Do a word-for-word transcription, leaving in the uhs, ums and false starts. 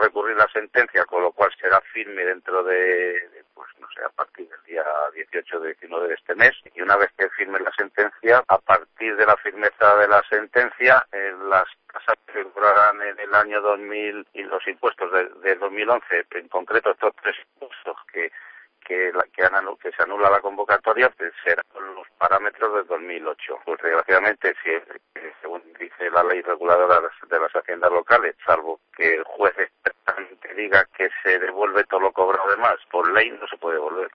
recurrir la sentencia, con lo cual será firme dentro de, de pues no sé, a partir del día dieciocho o diecinueve de este mes, y una vez que firme la sentencia, a partir de la firmeza de la sentencia, eh, las tasas figurarán en el año dos mil y los impuestos de, de dos mil once, en concreto estos tres impuestos que que, la, que, han, que se anula la convocatoria, pues serán los parámetros del dos mil ocho. Pues desgraciadamente, si, según dice la ley reguladora de las, de las haciendas locales, salvo que el juez expresamente diga que se devuelve todo lo cobrado de más, por ley no se puede devolver.